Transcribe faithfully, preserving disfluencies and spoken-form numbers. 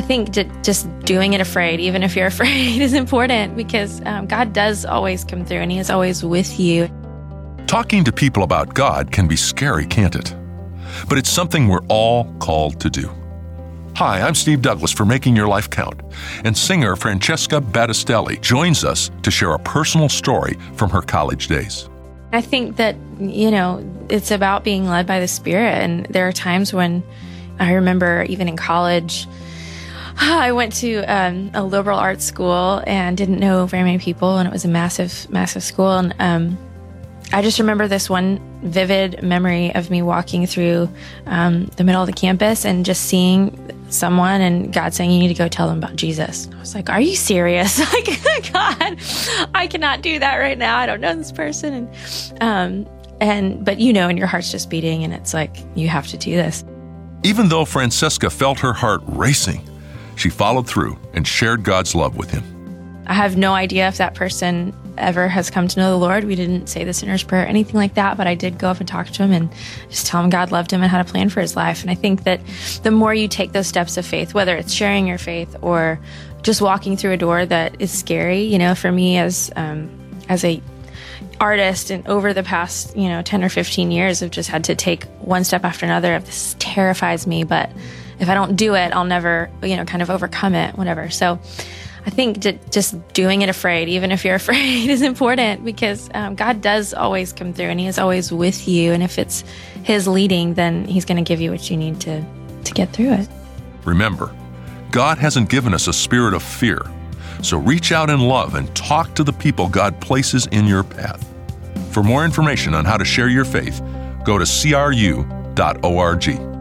think j- just doing it afraid, even if you're afraid, is important because um, God does always come through and He is always with you. Talking to people about God can be scary, can't it? But it's something we're all called to do. Hi, I'm Steve Douglas for Making Your Life Count, and singer Francesca Battistelli joins us to share a personal story from her college days. I think that, you know, it's about being led by the Spirit, and there are times when I remember even in college, I went to um, a liberal arts school and didn't know very many people, and it was a massive, massive school, and um, I just remember this one vivid memory of me walking through um, the middle of the campus and just seeing someone and God saying, you need to go tell them about Jesus. I was like, are you serious? Like, God, I cannot do that right now. I don't know this person. And, um, and, but you know, and your heart's just beating and it's like, you have to do this. Even though Francesca felt her heart racing, she followed through and shared God's love with him. I have no idea if that person ever has come to know the Lord. We didn't say the sinner's prayer or anything like that, but I did go up and talk to him and just tell him God loved him and had a plan for his life. And I think that the more you take those steps of faith, whether it's sharing your faith or just walking through a door that is scary, you know, for me as um, as a artist and over the past, you know, ten or fifteen years, I've just had to take one step after another of this terrifies me, but if I don't do it, I'll never, you know, kind of overcome it, whatever. So I think just doing it afraid, even if you're afraid, is important because um, God does always come through and He is always with you. And if it's His leading, then He's going to give you what you need to, to get through it. Remember, God hasn't given us a spirit of fear. So reach out in love and talk to the people God places in your path. For more information on how to share your faith, go to C R U dot org.